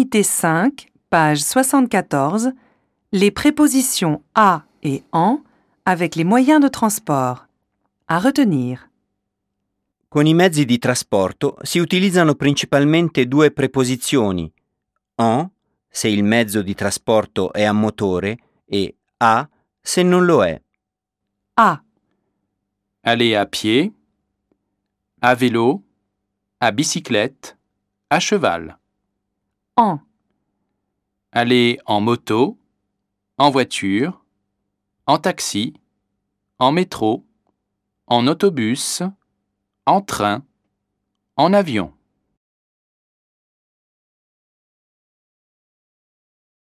Unité 5, page 74, les prépositions à et en avec les moyens de transport. À retenir. Con i mezzi di trasporto si utilizzano principalmente due preposizioni, en se il mezzo di trasporto è a motore e à se non lo è. À, Aller à pied, à vélo, à bicyclette, à cheval. en, Aller en moto, en voiture, en taxi, en métro, en autobus, en train, en avion.